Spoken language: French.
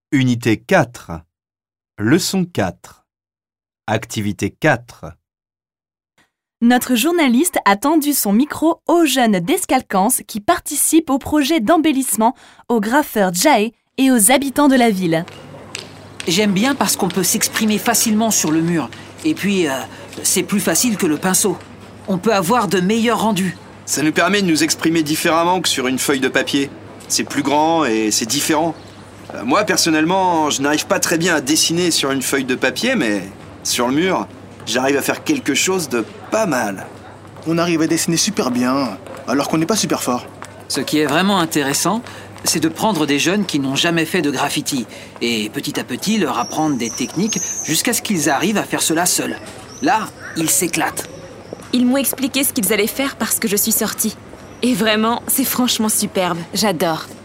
Unité 4. Leçon 4. Activité 4. Notre journaliste a tendu son micro aux jeunes d'Escalquens qui participent au projet d'embellissement, aux graffeurs Jae et aux habitants de la ville. J'aime bien parce qu'on peut s'exprimer facilement sur le mur. Et puis, c'est plus facile que le pinceau. On peut avoir de meilleurs rendus. Ça nous permet de nous exprimer différemment que sur une feuille de papier. C'est plus grand et c'est différent. Moi, personnellement, je n'arrive pas très bien à dessiner sur une feuille de papier, mais sur le mur, j'arrive à faire quelque chose de pas mal. On arrive à dessiner super bien, alors qu'on n'est pas super fort. Ce qui est vraiment intéressant, c'est de prendre des jeunes qui n'ont jamais fait de graffiti et petit à petit leur apprendre des techniques jusqu'à ce qu'ils arrivent à faire cela seuls. Là, ils s'éclatent. Ils m'ont expliqué ce qu'ils allaient faire parce que je suis sortie. Et vraiment, c'est franchement superbe. J'adore.